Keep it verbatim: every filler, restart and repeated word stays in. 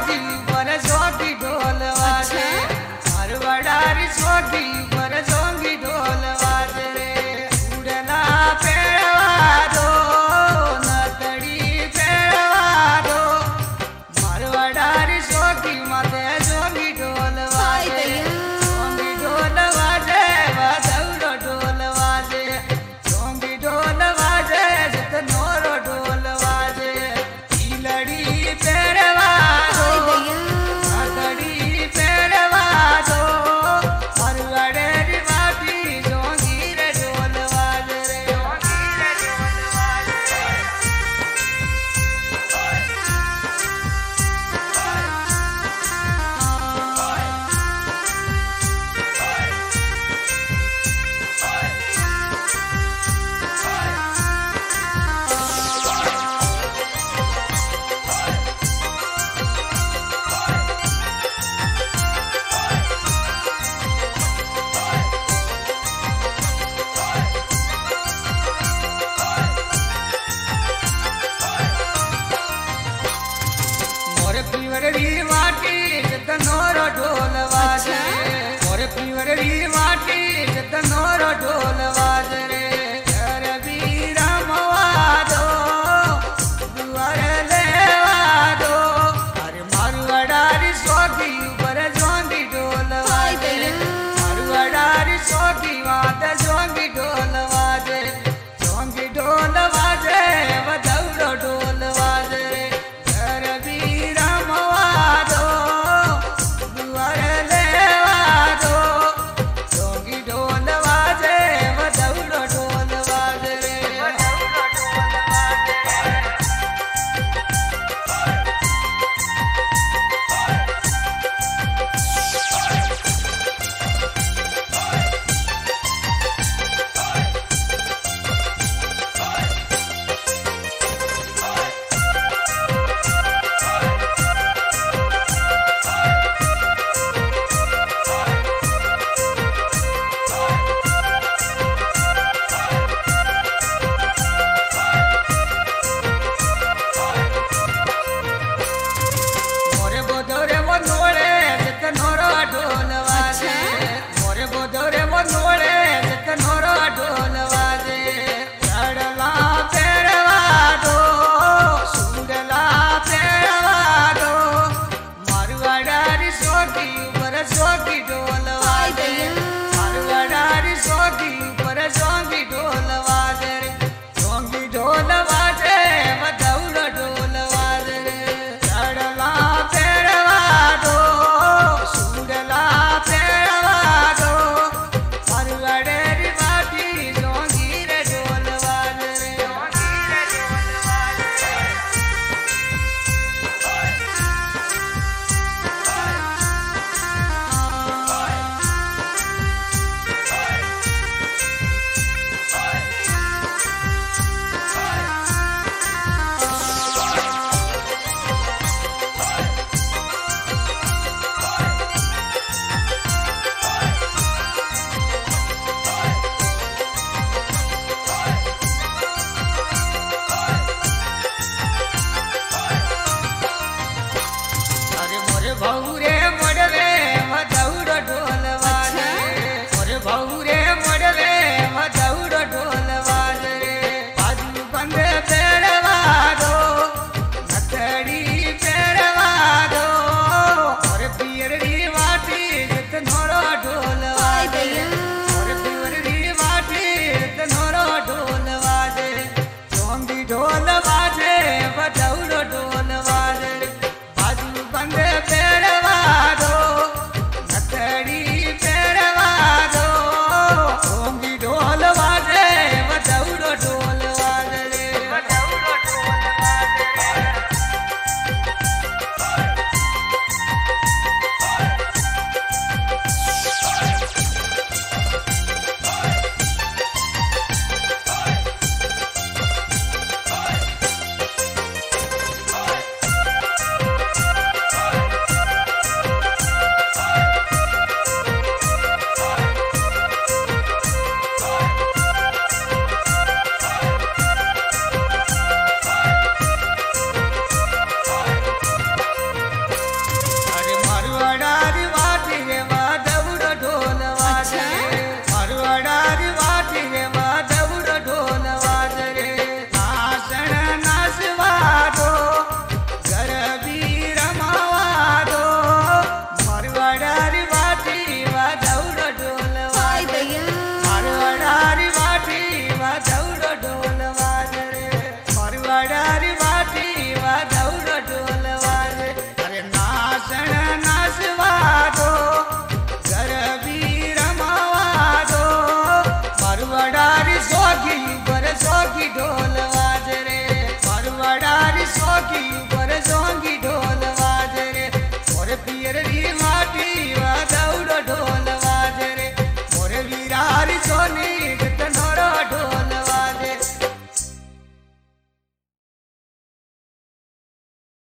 सोगी पर सोगी ढोल वाजे मारवाड़ी सोगी पर सोगी ढोल वाजे रे उड़ना पेड़वा दो नतड़ी पेड़वा दो मारवाड़ी सोगी माते सोगी ढोल वाजे सोगी ढोल वाजे वादौड़ो ढोल वाजे सोगी ढोल वाजे जितनोरो ढोल वाजे लड़ी पेड़वा दो नतड़ी पेड़वा दो मारवाड़ी री माटी सोगी रे ढोल वाजे रे सोगी रे ढोल वाजे मोरे पीवर री माटी जतनोरो ढोल वाजे मोरे पीवर री माटी जतनोरो ढोल वाजे रे घर बीरा मवादो दुआर लेवा दो अरे मारवाड़ी सोगी ऊपर जोंगी ढोल वाजे मारवाड़ी सोगी वाद जोंगी ढोल वाजे जोंगी ढोल वाजे वदौड़ो ढोल वाजे घर बीरा मवादो दुआर लेवा दो जोगी ढोल वाजे वाटी